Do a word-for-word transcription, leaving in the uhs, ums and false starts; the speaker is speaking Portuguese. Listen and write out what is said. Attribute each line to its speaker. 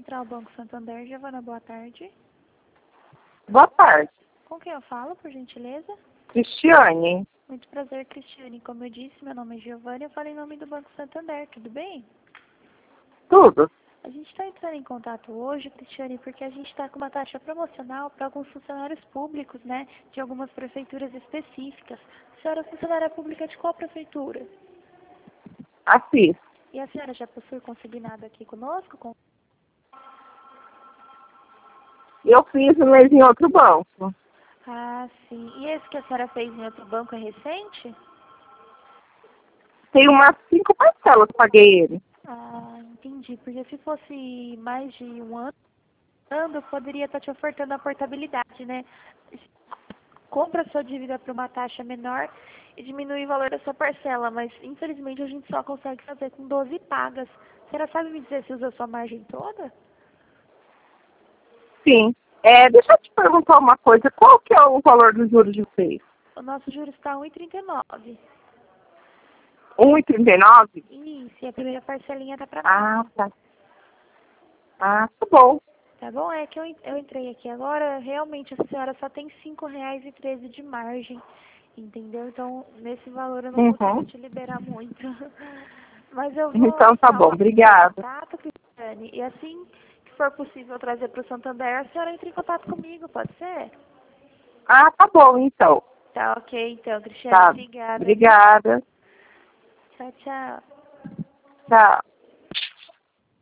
Speaker 1: Central Banco Santander, Giovana, boa tarde.
Speaker 2: Boa tarde.
Speaker 1: Com quem eu falo, por gentileza?
Speaker 2: Cristiane.
Speaker 1: Muito prazer, Cristiane. Como eu disse, meu nome é Giovana e eu falo em nome do Banco Santander, tudo bem?
Speaker 2: Tudo.
Speaker 1: A gente está entrando em contato hoje, Cristiane, porque a gente está com uma taxa promocional para alguns funcionários públicos, né, de algumas prefeituras específicas. A senhora é funcionária pública de qual prefeitura?
Speaker 2: Assis.
Speaker 1: E a senhora já possui consignado aqui conosco? Com...
Speaker 2: Eu fiz um mês em outro banco.
Speaker 1: Ah, sim. E esse que a senhora fez em outro banco é recente?
Speaker 2: Tem umas cinco parcelas, paguei ele.
Speaker 1: Ah, entendi. Porque se fosse mais de um ano, eu poderia estar te ofertando a portabilidade, né? Compra sua dívida por uma taxa menor e diminui o valor da sua parcela, mas infelizmente a gente só consegue fazer com doze pagas. A senhora sabe me dizer se usa a sua margem toda?
Speaker 2: Sim. É, deixa eu te perguntar uma coisa. Qual que é o valor dos juros de vocês?
Speaker 1: O nosso juros está um vírgula trinta e nove.
Speaker 2: um vírgula trinta e nove?
Speaker 1: Isso, e a primeira parcelinha tá para
Speaker 2: Ah, tá. Ah, tá bom.
Speaker 1: Tá bom? É que eu, en- eu entrei aqui agora, realmente a senhora só tem cinco reais e treze de margem, entendeu? Então, nesse valor eu não consigo
Speaker 2: Uhum.
Speaker 1: te liberar muito. Mas eu vou
Speaker 2: Então tá bom.
Speaker 1: salvar o seu
Speaker 2: Obrigada.
Speaker 1: contato, Cristiane, e assim que for possível trazer para o Santander, a senhora entra em contato comigo, pode ser?
Speaker 2: Ah, tá bom, então.
Speaker 1: Tá ok, então, Cristiane,
Speaker 2: Tá.
Speaker 1: obrigada, viu?
Speaker 2: Obrigada.
Speaker 1: Tchau, tchau.
Speaker 2: Tchau.